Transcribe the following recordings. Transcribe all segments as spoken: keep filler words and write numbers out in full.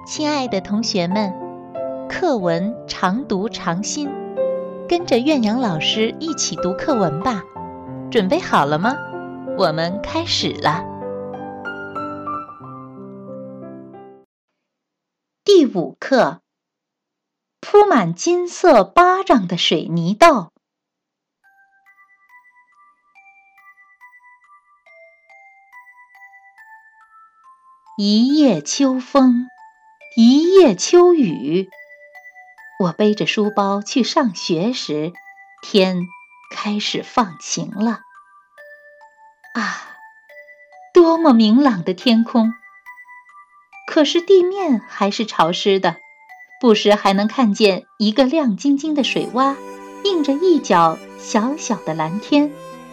亲爱的同学们，课文常读常新，跟着苑阳老师一起读课文吧。准备好了吗？我们开始了。第五课，铺满金色巴掌的水泥道。一夜秋风，一夜秋雨。我背着书包去上学时，天开始放晴了。啊，多么明朗的天空！可是地面还是潮湿的，不时还能看见一个亮晶晶的水洼，映着一角小小的蓝天。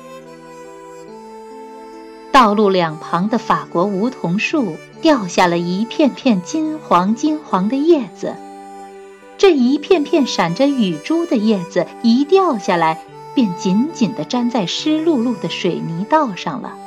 道路两旁的法国梧桐树掉下了一片片金黄金黄的叶子，这一片片闪着雨珠的叶子一掉下来，便紧紧地粘在湿漉漉的水泥道上了。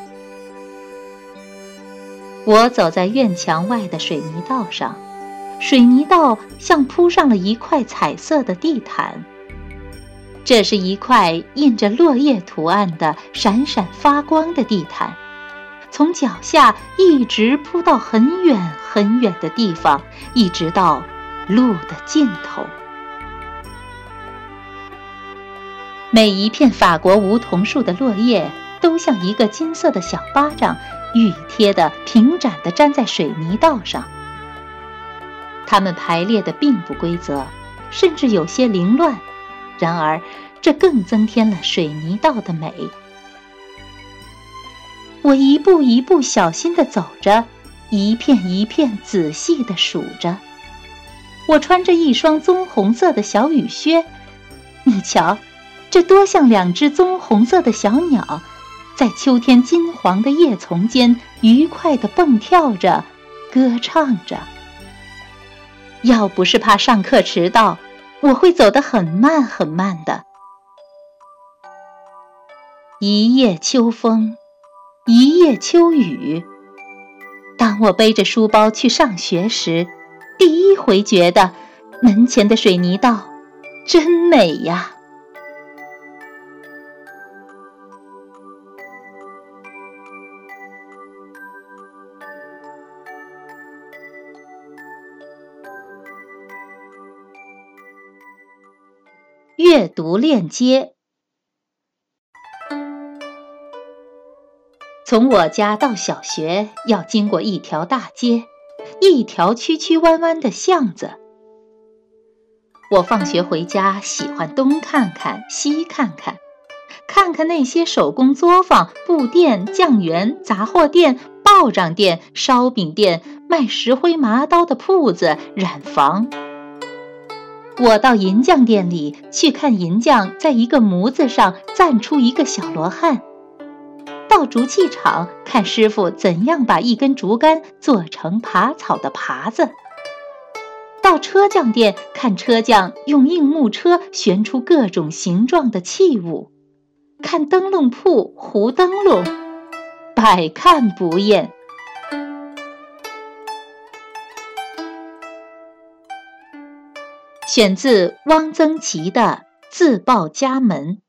我走在院墙外的水泥道上，水泥道像铺上了一块彩色的地毯。这是一块印着落叶图案的闪闪发光的地毯，从脚下一直铺到很远很远的地方，一直到路的尽头。每一片法国梧桐树的落叶都像一个金色的小巴掌，熨贴的平展地粘在水泥道上。它们排列的并不规则，甚至有些凌乱，然而这更增添了水泥道的美。我一步一步小心地走着，一片一片仔细地数着。我穿着一双棕红色的小雨靴，你瞧，这多像两只棕红色的小鸟，在秋天金黄的叶丛间愉快地蹦跳着，歌唱着。要不是怕上课迟到，我会走得很慢很慢的。一夜秋风，一夜秋雨。当我背着书包去上学时，第一回觉得门前的水泥道真美呀。阅读链接。从我家到小学要经过一条大街，一条曲曲弯弯的巷子。我放学回家喜欢东看看西看看，看看那些手工作坊、布店、酱园、杂货店、报账店、烧饼店、卖石灰麻刀的铺子、染坊。我到银匠店里去看银匠在一个模子上钻出一个小罗汉，到竹器厂看师傅怎样把一根竹竿做成爬草的耙子，到车匠店看车匠用硬木车旋出各种形状的器物，看灯笼铺糊灯笼，百看不厌。选自汪曾祺的《自报家门》。